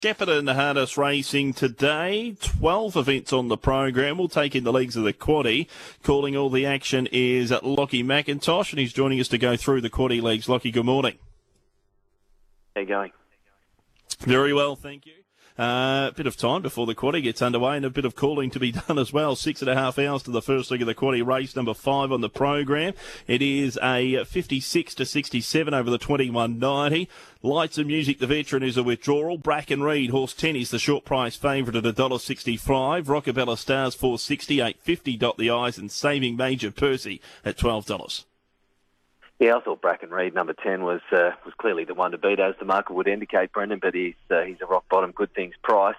Shepparton Harness Racing today. 12 events on the program. We'll take in the legs of the quaddie. Calling all the action is Lockie McIntosh, and he's joining us to go through the quaddie legs. Lockie, good morning. How you going? Very well, thank you. A bit of time before the quaddie gets underway and a bit of calling to be done as well. 6.5 hours to the first leg of the quaddie, race number 5 on the program. It is a 56 to 67 over the 21.90. Lights and Music, the veteran, is a withdrawal. Bracken Reed, horse 10, is the short price favourite at $1.65. Rockabella Stars, $4.60, $8.50, Dot the I's, and Saving Major Percy at $12. Yeah, I thought Bracken Reed, number 10, was clearly the one to beat, as the market would indicate, Brendan, but he's a rock-bottom, good things price.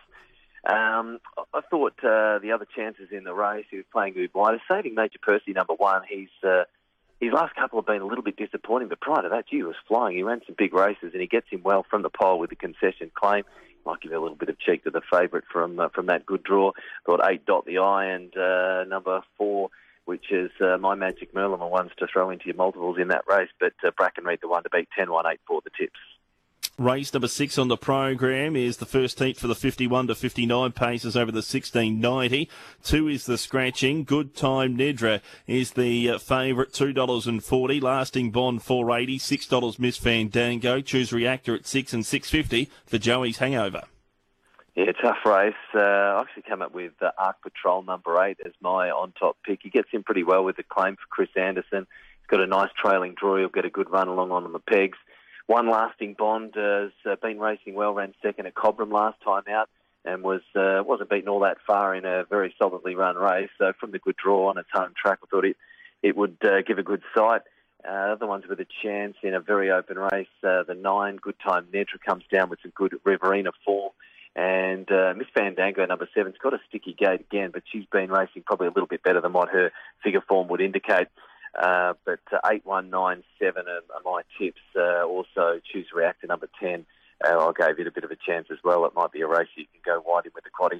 I thought the other chances in the race, he was playing good wide. Saving Major Percy, number 1, his last couple have been a little bit disappointing, but prior to that, he was flying. He ran some big races, and he gets him well from the pole with the concession claim. Might give a little bit of cheek to the favourite from that good draw. Thought 8, Dot the I, and number 4, which is My Magic Merlin, the ones to throw into your multiples in that race. But Bracken Reed, the one to beat, 10-1-8 for the tips. Race number 6 on the program is the first heat for the 51 to 59 paces over the 16.90. 2 is the scratching. Good Time Nedra is the favourite, $2.40. Lasting Bond, $4.80. $6 Miss Fandango. Choose Reactor at 6 and $6.50 for Joey's Hangover. Yeah, tough race. I actually came up with Arc Patrol number 8 as my on-top pick. He gets in pretty well with the claim for Chris Anderson. He's got a nice trailing draw. He'll get a good run along on the pegs. One Lasting Bond has been racing well, ran second at Cobram last time out and wasn't beaten all that far in a very solidly run race. So from the good draw on its home track, I thought it would give a good sight. Other ones with a chance in a very open race, the 9, Good Time Nedra, comes down with some good Riverina form. And Miss Fandango, number 7, has got a sticky gate again, but she's been racing probably a little bit better than what her figure form would indicate. But 8, 1, 9, 7 are my tips. Also, Choose Reactor, number 10. I gave it a bit of a chance as well. It might be a race you can go wide in with the quaddie.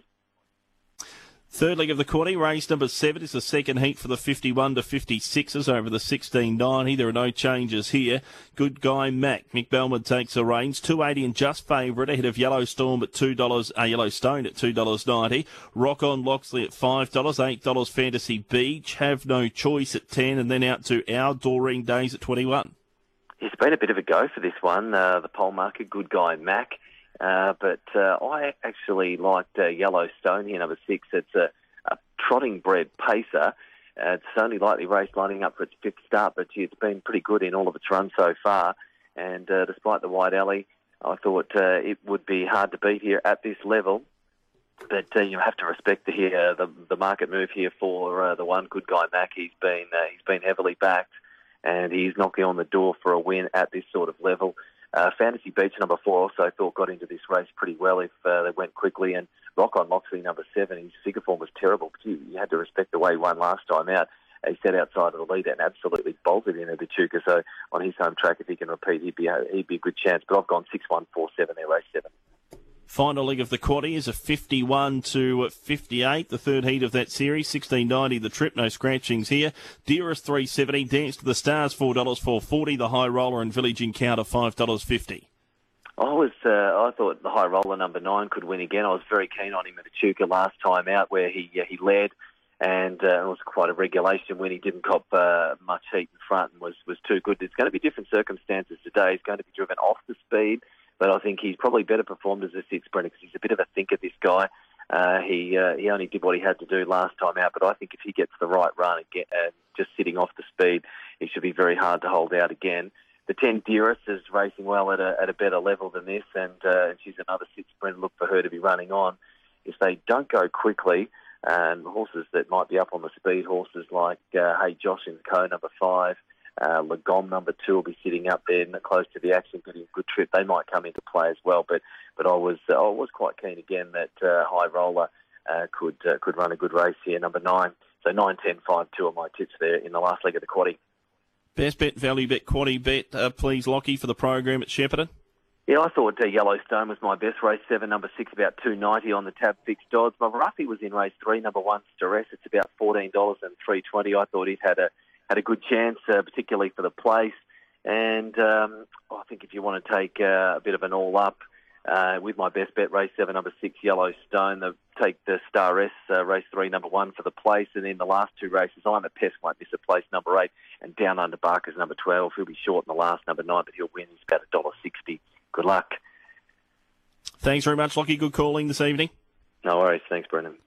Third leg of the quaddie, race number 7 is the second heat for the 51 to 56s over the 16.90. There are no changes here. Good Guy Mac. Mick Bellman takes the reins. $2.80 and just favourite ahead of Yellowstone at Yellowstone at $2.90. Rock On Loxley at $5. $8 Fantasy Beach. Have No Choice at 10, and then out to Our Doreen Days at 21. It's been a bit of a go for this one. The pole marker, Good Guy Mac. But I actually liked Yellowstone here, number 6. It's a trotting bred pacer. It's only lightly raced, lining up for its 5th start, but it's been pretty good in all of its runs so far. And despite the wide alley, I thought it would be hard to beat here at this level. But you have to respect the market move here for the one, Good Guy Mac. He's been heavily backed, and he's knocking on the door for a win at this sort of level. Fantasy Beach, number 4, also thought got into this race pretty well if they went quickly. And Rock On Loxley, number 7, his figure form was terrible. But you had to respect the way he won last time out. He sat outside of the leader and absolutely bolted in at the Chuka. So on his home track, if he can repeat, he'd be a good chance. But I've gone 6, 1, 4, 7 there, race 7. Final leg of the quaddie is a 51 to 58, the third heat of that series. 16.90 the trip, no scratchings here. Dearest $3.70, Dance to the Stars $4, $4.40. The High Roller and Village Encounter $5.50. I thought the High Roller, number 9, could win again. I was very keen on him at the Chuka last time out, where he led, and it was quite a regulation when he didn't cop much heat in front and was too good. There's going to be different circumstances today. He's going to be driven off the speed. But I think he's probably better performed as a 6 sprinter because he's a bit of a thinker, this guy. He only did what he had to do last time out, but I think if he gets the right run and just sitting off the speed, it should be very hard to hold out again. The 10 Dearest is racing well at a better level than this, and she's another 6 sprinter. Look for her to be running on. If they don't go quickly, and horses that might be up on the speed, horses like Hey Josh and Co, number 5, Lagom, number 2, will be sitting up there close to the action, getting a good trip. They might come into play as well, but I was quite keen again that High Roller could run a good race here, number 9. So 9, 10, 5, 2 are my tips there in the last leg of the quaddie. Best bet, value bet, quaddie bet, please, Lockie, for the program at Shepparton. Yeah, I thought Yellowstone was my best. Race 7, number 6, about $2.90 on the tab fixed odds. My Ruffy was in race 3, number 1, Stress. It's about $14 and $3.20. I thought he'd had a good chance, particularly for the place. And I think if you want to take a bit of an all-up, with my best bet, race 7, number 6, Yellowstone. They take the Star S, race 3, number 1 for the place. And in the last 2 races, I'm a Pest, won't miss a place, number 8. And Down Under Barker's number 12. He'll be short in the last, number 9, but he'll win. He's about $1.60. Good luck. Thanks very much, Lockie. Good calling this evening. No worries. Thanks, Brendan.